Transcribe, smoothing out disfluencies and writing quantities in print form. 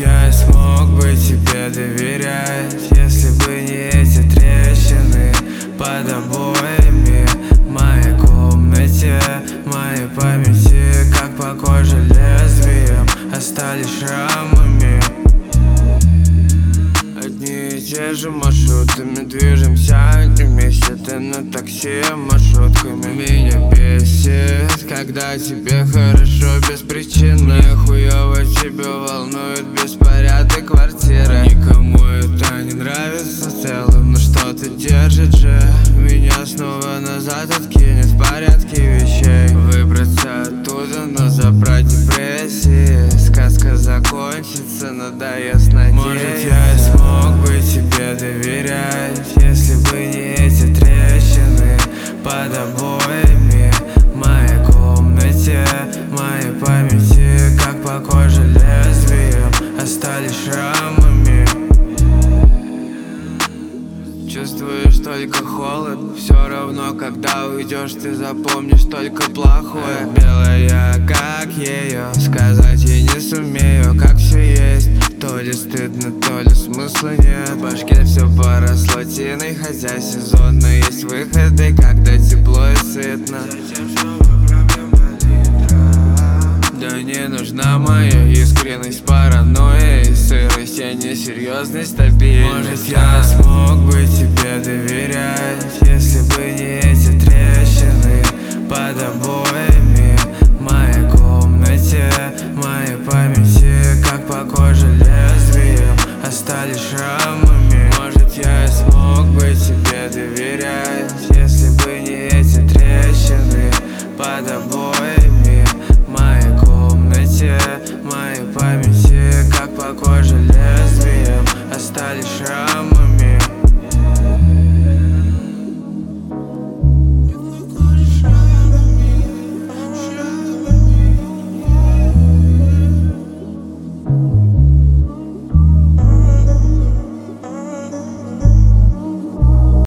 я и смог бы тебе доверять, если бы не эти трещины под обоями в моей комнате. Моей памяти, как по коже лезвием, остались шрамами. Одни и те же маршрутами движемся не вместе. Ты на такси маршрутками. Меня бесит, когда тебе хорошо без причины. Мне хуёво, тебя волнует беспорядок квартиры. Никому это не нравится в целом, но что-то держит же меня снова назад откинет в порядке вещей. Выбраться оттуда, но забрать депрессии. Сказка закончится, надоест надеяться. Может, я и смог бы тебе доверять, если бы не эти трещины под обоями в моей комнате. Моей памяти, как по коже лезвием, остались шрамами. Чувствуешь только холод, все равно, когда уйдешь, ты запомнишь только плохое. Белая, как ее сказать, я не сумею, как все есть. То ли стыдно, то ли смысла нет. В башке все поросло тиной, хотя сезонно есть выходы, когда тепло и сытно. Да не нужна моя искренность, паранойя и сырость. Я не серьезный, стабильный. Может, я смог бы тебе доверять, если бы не эти трещины под обоями в моей комнате. Моей памяти, как по коже лезвием, остались шрамами. Может, я и смог бы тебе доверять, если бы не эти трещины под обоями